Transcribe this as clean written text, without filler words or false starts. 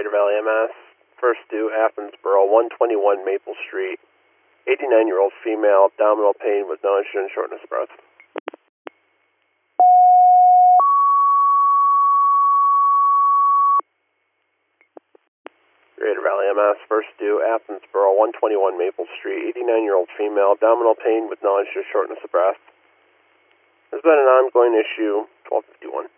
Greater Valley MS, first due Athensboro, 121 Maple Street. 89-year-old female, abdominal pain with nausea and shortness of breath. Greater Valley MS, first due Athensboro, 121 Maple Street. 89-year-old female, abdominal pain with nausea, shortness of breath. There's been an ongoing issue, 1251.